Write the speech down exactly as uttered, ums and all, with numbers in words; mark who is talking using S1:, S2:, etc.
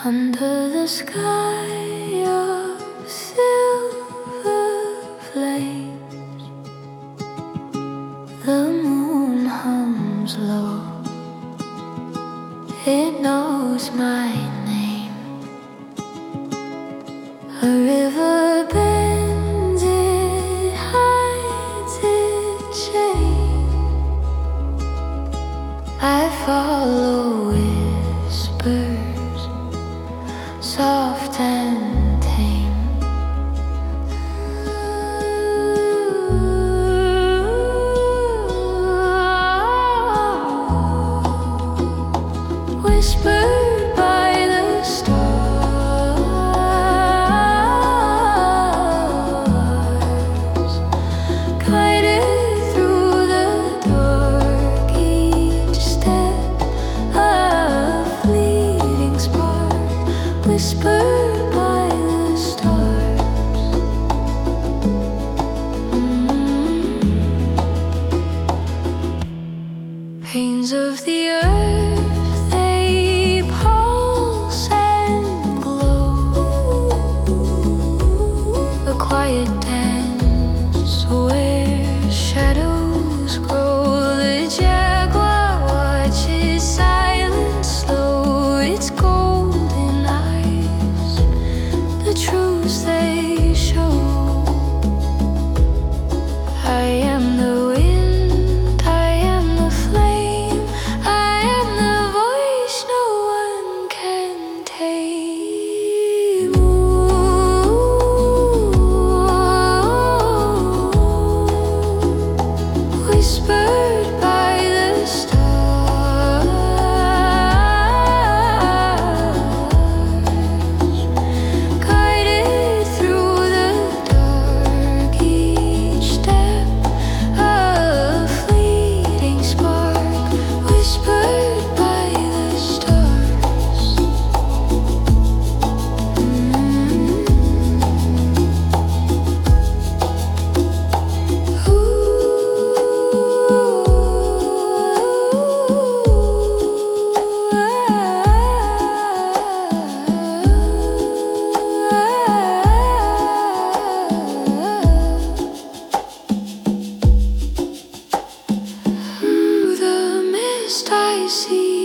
S1: Under the sky of silver flames, the moon hums low. It knows my name. A river bends, it hides its shame. I follow whispers, soft and tame. Whispered by the stars, guided through the dark, each step a fleeting spark. Whispered by the stars. Mm. Pains of the earth, they pulse and glow. A quiet dance where shadows grow. The jaguar watches silent, slow. Its golden eyes, the truths they show. I am the wind, I am the flame, I am the voice no one can tame. Ooh. Whispered by the stars, guided through the dark, each step a fleeting spark. Whispered by the stars. Through the mist I see